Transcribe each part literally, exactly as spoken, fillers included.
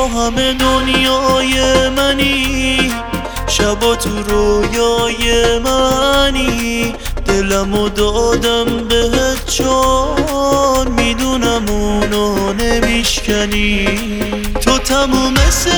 همه دنیای منی، شبا تو رویای منی، دلمو دادم بهت چون میدونم اونو نمیشکنی. تو تموم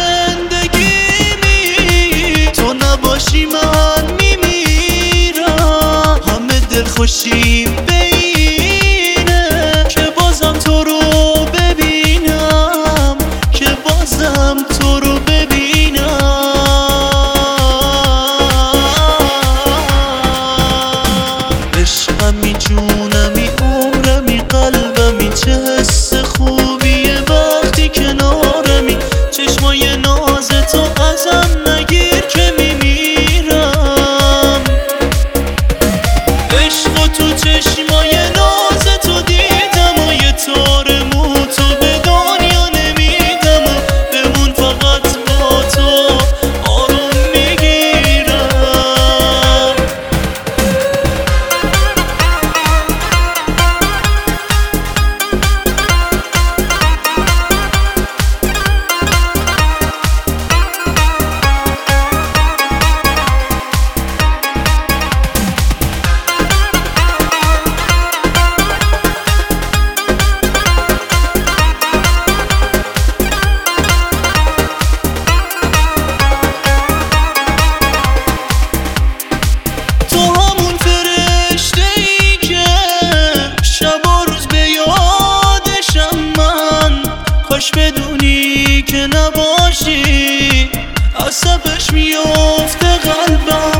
زندگیمی، تو نباشی من میمیرم. همه دلخوشیم به اینه که بازم تو رو ببینم، که بازم تو رو ببینم. عشقمی، جونمی، عمرمی، قلبمی، چه حس خوبیه وقتی کنارمی. چشمای ناز تو ازم نگیر که میمیرم. عشق تو چشمای ناز تو دیدم و یه تار مو تو به دنیا نمیدم و بمون فقط با تو آروم میگیرم. کاش بدونی که نباشی، عصبش میفته قلبم.